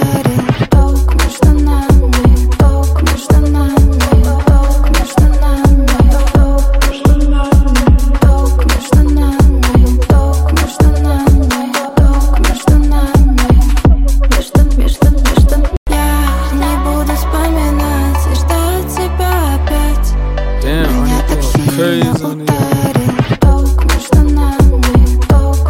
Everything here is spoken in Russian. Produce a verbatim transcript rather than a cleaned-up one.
говорил. Ток между нами, ток между нами, ток между нами, ток между нами, ток между нами, ток между нами, ток между нами, между, между, между. Я не буду вспоминать и ждать тебя опять. Меня так сильно ударит.